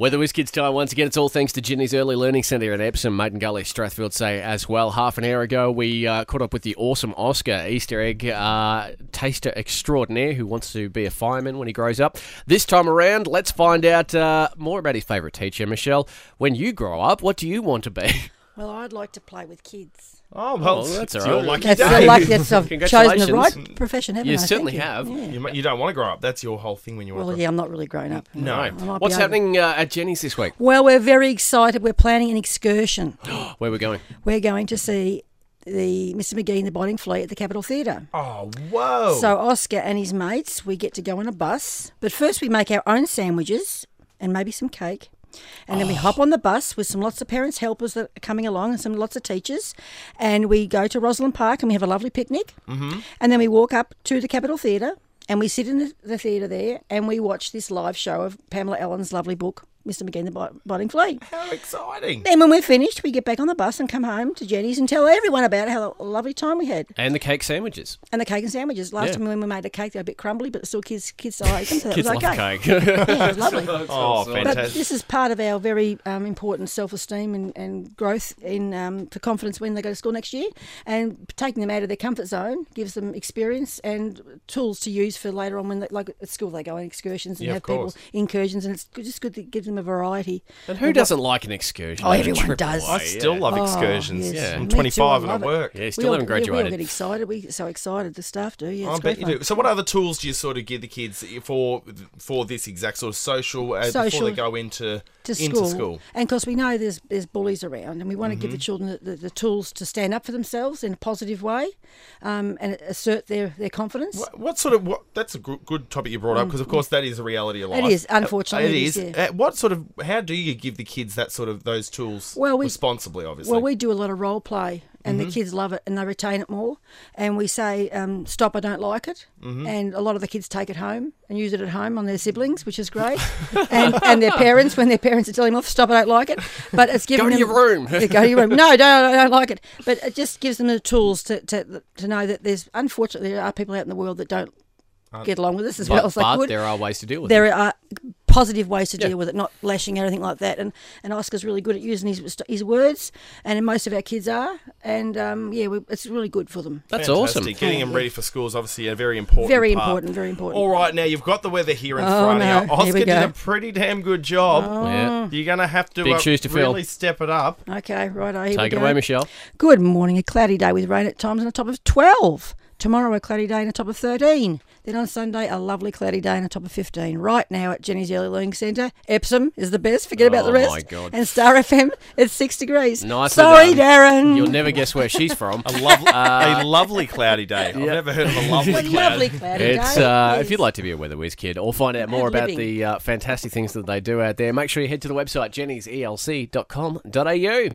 Weather Whiz Kids time once again. It's all thanks to Ginny's Early Learning Centre in Epsom, Maiden Gully, Strathfield say as well. Half an hour ago, we caught up with the awesome Oscar, Easter egg taster extraordinaire who wants to be a fireman when he grows up. This time around, let's find out more about his favourite teacher. Michelle, when you grow up, what do you want to be? Well, I'd like to play with kids. Oh, well, that's it's all your right. lucky That's day. the luck. That's I've chosen the right Congratulations. profession, haven't I? You Thank certainly you. have. Yeah. You don't want to grow up. That's your whole thing when you want Well, to yeah, I'm not really grown up. No. I might be What's over- happening at Jenny's this week? Well, we're very excited. We're planning an excursion. Where are we going? We're going to see the Mr. McGee and the Biting Flea at the Capitol Theatre. Oh, whoa. So Oscar and his mates, we get to go on a bus. But first we make our own sandwiches and maybe some cake. And then we hop on the bus with some lots of parents helpers that are coming along and some lots of teachers. And we go to Rosalind Park and we have a lovely picnic. Mm-hmm. And then we walk up to the Capitol Theatre and we sit in the theatre there and we watch this live show of Pamela Allen's lovely book, Mr. McGee and the Biting Flea. How exciting. Then when we're finished, we get back on the bus and come home to Jenny's and tell everyone about how a lovely time we had. And the cake sandwiches. And the cake and sandwiches. Last Yeah. time when we made a cake, they were a bit crumbly, but still kids still ate them, so that Kids was okay. love cake. Yeah, it was lovely. Oh, But fantastic. this is part of our very important self-esteem and growth in for confidence when they go to school next year. And taking them out of their comfort zone gives them experience and tools to use for later on when, like at school, they go on excursions and Yeah, have of course. people incursions, and it's just good to give them a variety. And who doesn't like an excursion? Oh, Like a everyone trip does. away, I still love Oh, excursions. yes. Yeah. I'm Me too, 25 I and I love it. work. Yeah, still haven't We all graduated. get excited. We get so excited. The staff do. Yeah, I it's bet great you fun. do. So what other tools do you sort of give the kids for this exact sort of social before Social. they go into to school? And of course we know there's bullies around, and we want to Mm-hmm. give the children the tools to stand up for themselves in a positive way, and assert their confidence. That's a good topic you brought up, because of course that is a reality of life. It is, unfortunately, It it is. is, yeah. How do you give the kids those tools Well, responsibly, obviously? Well, we do a lot of role play, and Mm-hmm. the kids love it, and they retain it more. And we say, "Stop! I don't like it," Mm-hmm. and a lot of the kids take it home and use it at home on their siblings, which is great, and their parents when their parents are telling them off, "Stop! I don't like it." But it's giving Go to them your room. Yeah, go to your room. No, I don't like it. But it just gives them the tools to know that unfortunately there are people out in the world that don't get along with us as well as they But could. there are ways to deal with it. There are positive ways to deal with it, not lashing out or anything like that. And Oscar's really good at using his words, and most of our kids are. And it's really good for them. That's Fantastic. awesome. Getting them ready for school is obviously a very important Very part. important, very important. All right, now you've got the weather here in Oh, front no. of you. Here Oscar we did go. a pretty damn good job. Yeah. You're going to have to Big shoes to fill. really step it up. Okay, right. Here Take we it go. away, Michelle. Good morning. A cloudy day with rain at times and a top of 12. Tomorrow a cloudy day and a top of 13. Then on Sunday a lovely cloudy day and a top of 15. Right now at Jenny's Early Learning Centre, Epsom is the best. Forget about the Oh, rest. my God. And Star FM it's 6 degrees. Nicely Sorry, done. Darren. You'll never guess where she's from. A lovely cloudy day. I've never heard of a lovely a cloudy lovely cloudy It's day. Yes. if you'd like to be a Weather Whiz kid or find out more about Ad-libbing. the fantastic things that they do out there, make sure you head to the website jennyselc.com.au.